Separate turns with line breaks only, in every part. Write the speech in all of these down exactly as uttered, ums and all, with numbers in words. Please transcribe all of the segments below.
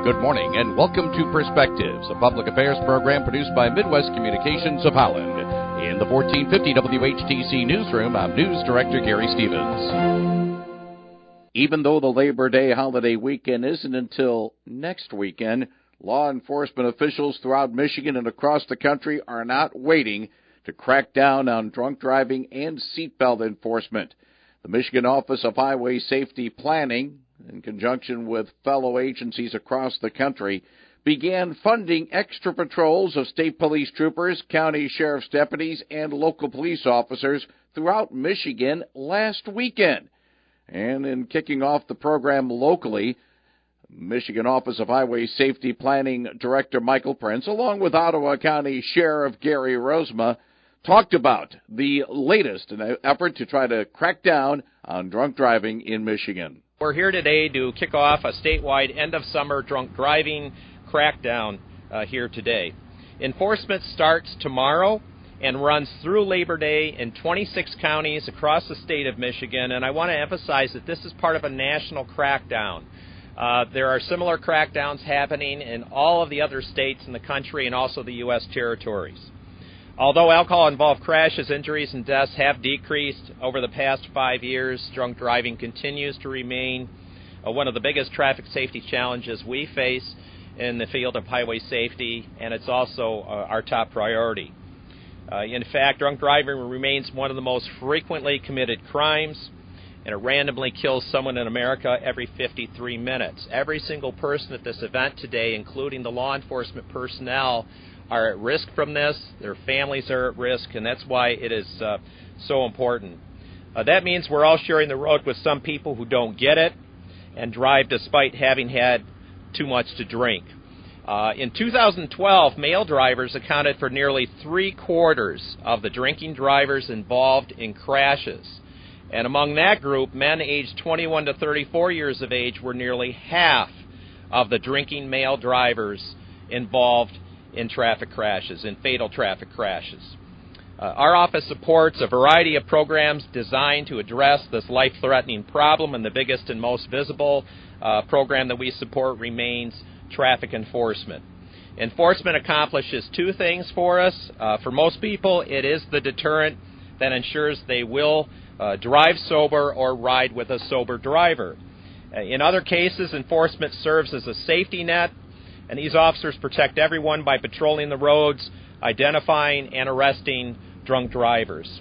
Good morning and welcome to Perspectives, a public affairs program produced by Midwest Communications of Holland. In the fourteen fifty W H T C newsroom, I'm News Director Gary Stevens. Even though the Labor Day holiday weekend isn't until next weekend, law enforcement officials throughout Michigan and across the country are not waiting to crack down on drunk driving and seatbelt enforcement. The Michigan Office of Highway Safety Planning, in conjunction with fellow agencies across the country, began funding extra patrols of state police troopers, county sheriff's deputies, and local police officers throughout Michigan last weekend. And in kicking off the program locally, Michigan Office of Highway Safety Planning Director Michael Prince, along with Ottawa County Sheriff Gary Rozema, talked about the latest in an effort to try to crack down on drunk driving in Michigan.
We're here today to kick off a statewide end-of-summer drunk driving crackdown uh, here today. Enforcement starts tomorrow and runs through Labor Day in twenty-six counties across the state of Michigan, and I want to emphasize that this is part of a national crackdown. Uh, there are similar crackdowns happening in all of the other states in the country and also the U S territories. Although alcohol-involved crashes, injuries, and deaths have decreased over the past five years, drunk driving continues to remain uh, one of the biggest traffic safety challenges we face in the field of highway safety, and it's also uh, our top priority. Uh, in fact, drunk driving remains one of the most frequently committed crimes, and it randomly kills someone in America every fifty-three minutes. Every single person at this event today, including the law enforcement personnel, are at risk from this. Their families are at risk, and that's why it is uh, so important. Uh, that means we're all sharing the road with some people who don't get it and drive despite having had too much to drink. Uh, in two thousand twelve, male drivers accounted for nearly three-quarters of the drinking drivers involved in crashes. And among that group, men aged twenty-one to thirty-four years of age were nearly half of the drinking male drivers involved in traffic crashes, in fatal traffic crashes. Uh, our office supports a variety of programs designed to address this life-threatening problem, and the biggest and most visible uh, program that we support remains traffic enforcement. Enforcement accomplishes two things for us. Uh, for most people, it is the deterrent that ensures they will uh, drive sober or ride with a sober driver. Uh, in other cases, enforcement serves as a safety net, and these officers protect everyone by patrolling the roads, identifying and arresting drunk drivers.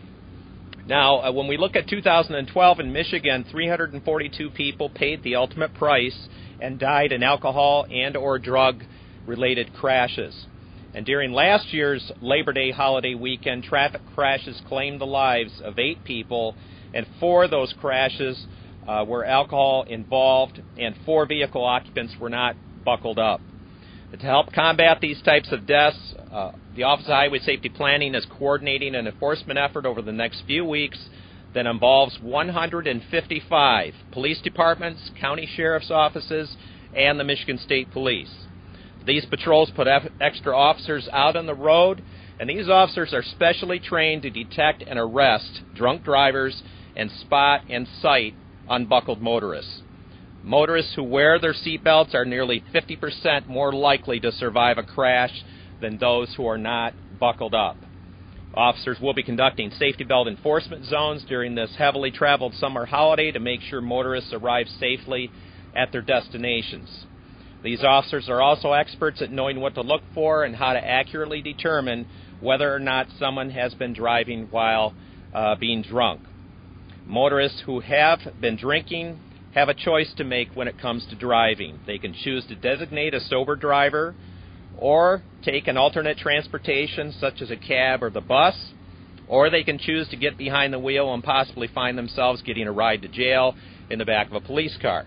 Now, uh, when we look at two thousand twelve in Michigan, three hundred forty-two people paid the ultimate price and died in alcohol and or drug-related crashes. And during last year's Labor Day holiday weekend, traffic crashes claimed the lives of eight people, and four of those crashes uh, were alcohol involved, and four vehicle occupants were not buckled up. To help combat these types of deaths, uh, the Office of Highway Safety Planning is coordinating an enforcement effort over the next few weeks that involves one hundred fifty-five police departments, county sheriff's offices, and the Michigan State Police. These patrols put F- extra officers out on the road, and these officers are specially trained to detect and arrest drunk drivers and spot and cite unbuckled motorists. Motorists who wear their seatbelts are nearly fifty percent more likely to survive a crash than those who are not buckled up. Officers will be conducting safety belt enforcement zones during this heavily traveled summer holiday to make sure motorists arrive safely at their destinations. These officers are also experts at knowing what to look for and how to accurately determine whether or not someone has been driving while uh, being drunk. Motorists who have been drinking have a choice to make when it comes to driving. They can choose to designate a sober driver or take an alternate transportation such as a cab or the bus, or they can choose to get behind the wheel and possibly find themselves getting a ride to jail in the back of a police car.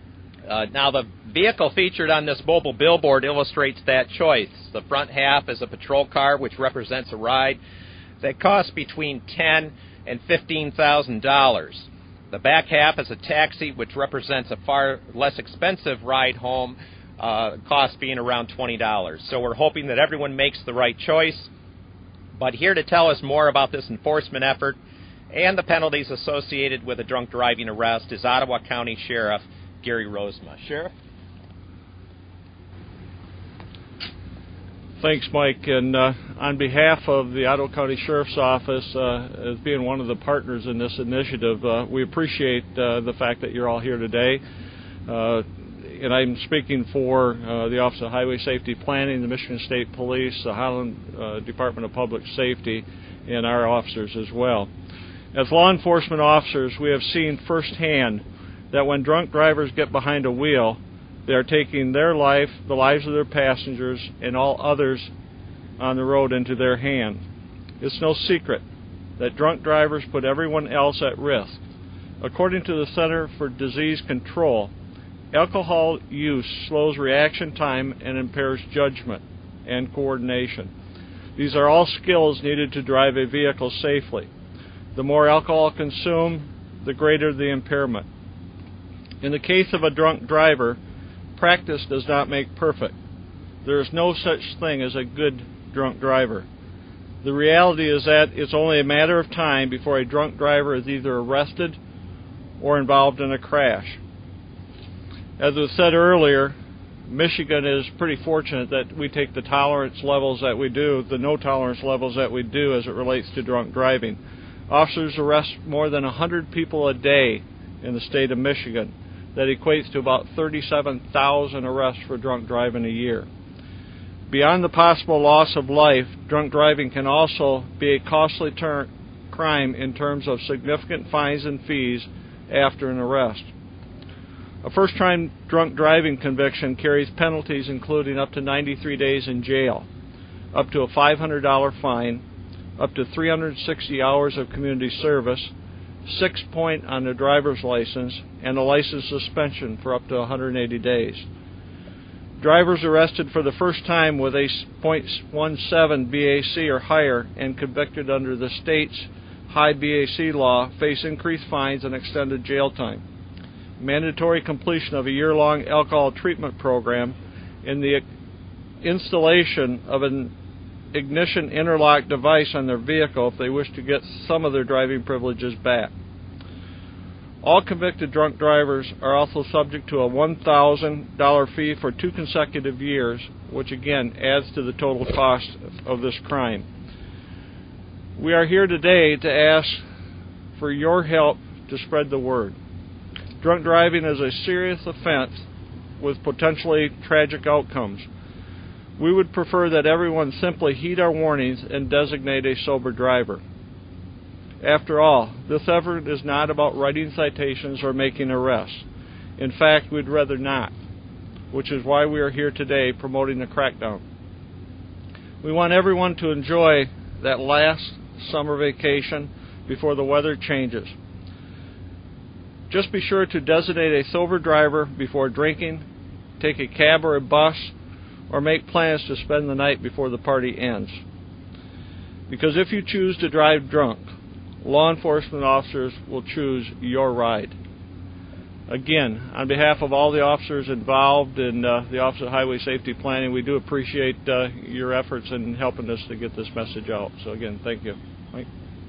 Uh, now, the vehicle featured on this mobile billboard illustrates that choice. The front half is a patrol car, which represents a ride that costs between ten thousand dollars and fifteen thousand dollars. The back half is a taxi, which represents a far less expensive ride home, uh, cost being around twenty dollars. So we're hoping that everyone makes the right choice. But here to tell us more about this enforcement effort and the penalties associated with a drunk driving arrest is Ottawa County Sheriff Gary Rozema. Sheriff?
Thanks, Mike. And uh, on behalf of the Ottawa County Sheriff's Office, uh, as being one of the partners in this initiative, uh, we appreciate uh, the fact that you're all here today. Uh, and I'm speaking for uh, the Office of Highway Safety Planning, the Michigan State Police, the Highland uh, Department of Public Safety, and our officers as well. As law enforcement officers, we have seen firsthand that when drunk drivers get behind a wheel, they are taking their life, the lives of their passengers, and all others on the road into their hands. It's no secret that drunk drivers put everyone else at risk. According to the Center for Disease Control, alcohol use slows reaction time and impairs judgment and coordination. These are all skills needed to drive a vehicle safely. The more alcohol consumed, the greater the impairment. In the case of a drunk driver, practice does not make perfect. There is no such thing as a good drunk driver. The reality is that it's only a matter of time before a drunk driver is either arrested or involved in a crash. As was said earlier, Michigan is pretty fortunate that we take the tolerance levels that we do, the no tolerance levels that we do as it relates to drunk driving. Officers arrest more than one hundred people a day in the state of Michigan. That equates to about thirty-seven thousand arrests for drunk driving a year. Beyond the possible loss of life, drunk driving can also be a costly ter- crime in terms of significant fines and fees after an arrest. A first-time drunk driving conviction carries penalties including up to ninety-three days in jail, up to a five hundred dollars fine, up to three hundred sixty hours of community service, six point on the driver's license, and a license suspension for up to one hundred eighty days. Drivers arrested for the first time with a point one seven B A C or higher and convicted under the state's high B A C law face increased fines and extended jail time. Mandatory completion of a year-long alcohol treatment program and the installation of an ignition interlock device on their vehicle if they wish to get some of their driving privileges back. All convicted drunk drivers are also subject to a one thousand dollars fee for two consecutive years, which again adds to the total cost of this crime. We are here today to ask for your help to spread the word. Drunk driving is a serious offense with potentially tragic outcomes. We would prefer that everyone simply heed our warnings and designate a sober driver. After all, this effort is not about writing citations or making arrests. In fact, we'd rather not, which is why we are here today promoting the crackdown. We want everyone to enjoy that last summer vacation before the weather changes. Just be sure to designate a sober driver before drinking, take a cab or a bus, or make plans to spend the night before the party ends. Because if you choose to drive drunk, law enforcement officers will choose your ride. Again, on behalf of all the officers involved in uh, the Office of Highway Safety Planning, we do appreciate uh, your efforts in helping us to get this message out. So again, thank you. Mike?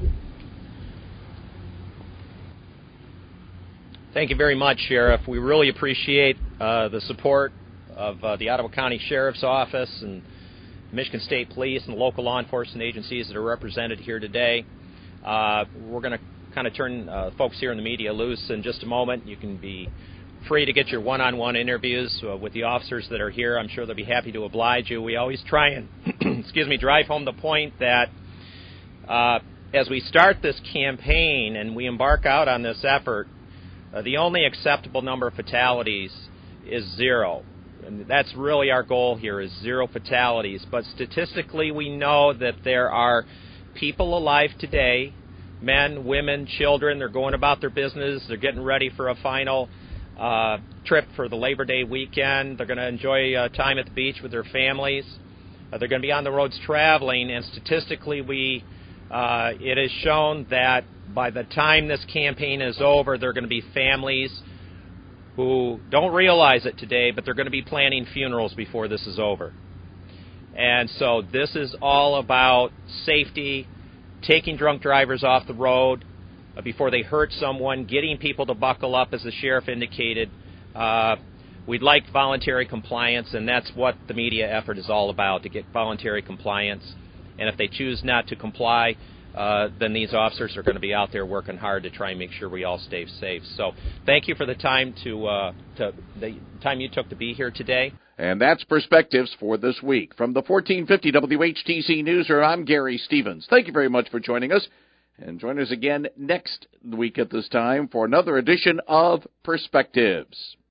Thank you very much, Sheriff. We really appreciate uh, the support of uh, the Ottawa County Sheriff's Office and Michigan State Police and the local law enforcement agencies that are represented here today. Uh, we're going to kind of turn uh, folks here in the media loose in just a moment. You can be free to get your one-on-one interviews uh, with the officers that are here. I'm sure they'll be happy to oblige you. We always try and, excuse me, drive home the point that uh, as we start this campaign and we embark out on this effort, uh, the only acceptable number of fatalities is zero. And that's really our goal here, is zero fatalities. But statistically, we know that there are people alive today, men, women, children. They're going about their business. They're getting ready for a final uh, trip for the Labor Day weekend. They're going to enjoy uh, time at the beach with their families. Uh, they're going to be on the roads traveling. And statistically, we uh, it is shown that by the time this campaign is over, there are going to be families who don't realize it today, but they're going to be planning funerals before this is over. And so this is all about safety, taking drunk drivers off the road uh, before they hurt someone, getting people to buckle up, as the sheriff indicated. Uh, we'd like voluntary compliance, and that's what the media effort is all about, to get voluntary compliance. And if they choose not to comply, uh, then these officers are going to be out there working hard to try and make sure we all stay safe. So thank you for the time to, uh, to the time you took to be here today.
And that's Perspectives for this week. From the fourteen fifty W H T C Newsroom, I'm Gary Stevens. Thank you very much for joining us. And join us again next week at this time for another edition of Perspectives.